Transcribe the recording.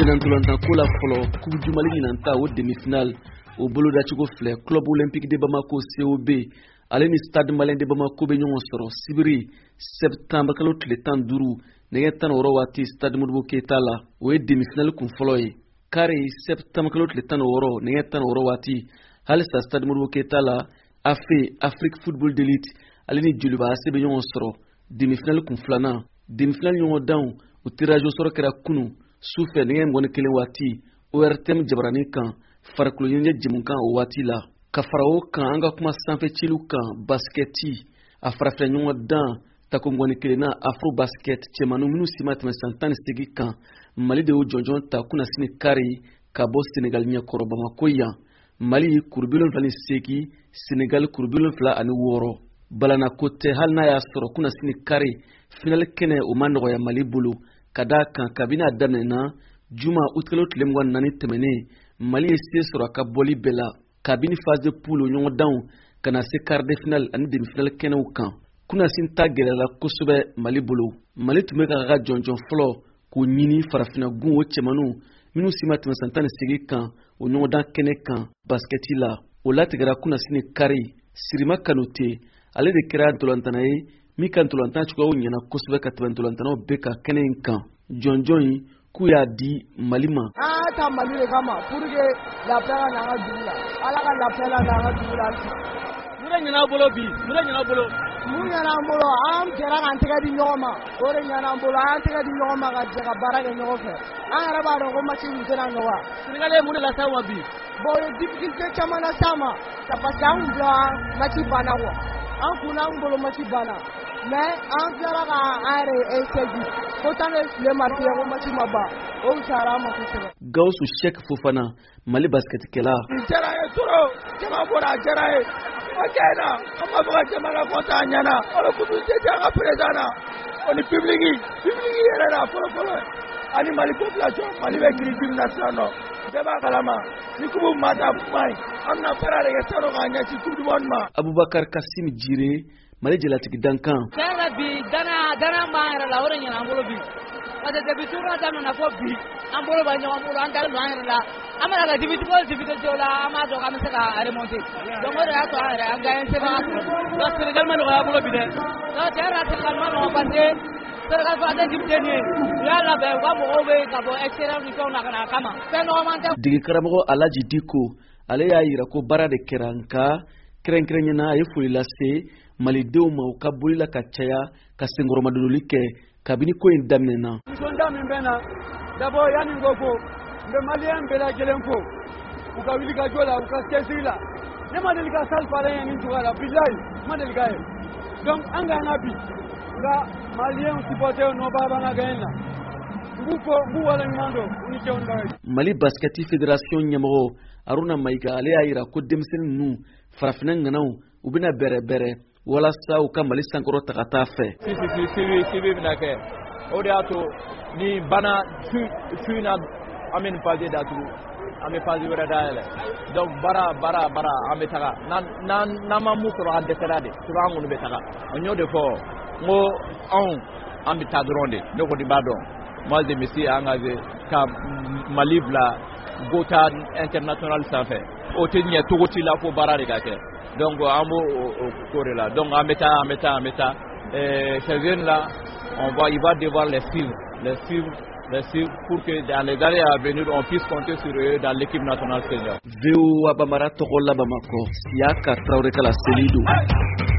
Senantolanta Kola Folo, Coupe du Mali Nanta au demi-finale, au bolo d'Achigo Fleur, Club Olympique de Bamako COB, Aleni Stade Malin de Bamako Benyon Soro, Sibiri, septembre Kalot le temps duru, Negetan Orowati, Stade Moudou Ketala, ou demi-finale Kunfoloy, Kare, septembre Kalot le temps Oro, Negetan Orowati, Halsa Stade Moudou Ketala, Afé, Afrique Football d'élite, Aleni Djuluba, Sebenyon Soro, demi-finale Kunflana, demi-finale Yon Down, au tirage au sort Kera Kunu, Souffle Nengem Gone Kele Wati, ORTM Jabrani Kan, Faraklo Yenye Jimunkan o Wati la, Kafarao Kan, Anga Kuma Sanfe Chilu Kan, Basketi, Afrafre Nyon Dan, Takum Gone Kele na Afro Basket, Chemanu Minu Simat Mesantani Segi Kan, Mali de Ujonjon Takuna Sine Kari, Kabo Senegal Nya Korobama Koya, Mali Kurbilon Flani Segi, Senegal Kurbilon Fla Anu Woro, Balana Kote Halna ya Soro Kuna Sine Kari, Final Kene Omano ya Mali Bulu, Kadaka kabina damena juma utkelot lemwan nani temene Mali ese sura ka boli bela kabini phase de poule nyon down kana se quart de finale ani demi finale kene ukan kuna sinta gelela kusube Mali bulu Mali tumeka ga jonjon flo ko nyini farafina gun o chemanu minu simat mesantane sigi kan o nyon dan kene kan basketi la o latigara kuna sine kari sirima kanote ale de kira dolantanaye mi kan tulantan chuko nyana kusube katban tulantano beka kenen kan jonjon ku ya di malima ta Mali le kama pour que la pera na ga dula ala ka la pera na ga dula mure nyana bolo am jera kan tega di nyoma ore nyana bolo am tega di nyoma ga jaga bara ga nyofe an ara ba do ko machi mutena nyowa ngale mure la sawa bi bo difficulté chama na sama ta pasang bla machi bana wo an kuna ngolo machi bana mais an jara ka are esegi kotane le marti ko machi maba o sara ma ko sebe Gausu Sheikh Fofana Mali basket kela jara e turo kema bora jara e akena amma ba jama la kota nyana o ko du je jaga prezana oni publiki era la folo ani Mali population Mali be critique national deba kalama ni kubu mata mai amna parare ke saro ganya ci tout monde ma Abubakar Kassim Jire Mali jelatiki dankan kana bi dana maara la wora nyana ambolo bi ade debitura dama na ko bi ambolo ba nyama ambolo andal maara la amara la difficulté la amado kam se ka remonter donc ore ato ara anga se ba do Sénégal man ko ambolo bi de do terra se kan man ko passé Sénégal fa de dimteni ya la be wa mo obe ka bo excellent ni ko na kana kama pe no man ta digi karamo Alaji Diko ale ya yira ko bara de keranka krenkrenya ay fulilase Mali dew ma ka bolila ka caya ka sengoro madolike kabini ko indamena sonda min bena dabo yani ngoko mbe Malien bela gelenko ukawili ka jola ukasesila ne madelika sal pare yani tuwala billahi madelika donc anga nabi ga Malien supporter no baba na gaena nguko nguwala nyando ni chonda Mali Basket Fédération nyamoro Aruna Maiga ale ayira ko demsen nu farafina nganaw ubina bere wala sa u ka Mali sankoro takata fe si bina ke o de ato ni bana tu na amen page datu ame page wera dale donc bara ame taka na ma musoro ande serade turangu no betaka onyo de fo ngo on ambi tadronde noko di badon moi je me suis engagé ka Mali bla gota international ça fait o tenya togoti la fo bara de kake donc amo coré là donc ameta ces jeunes là il va devoir les suivre pour que dans les années à venir on puisse compter sur eux dans l'équipe nationale senior. Veo Abamara Togola Bamako Siaka Traoré Kala Selido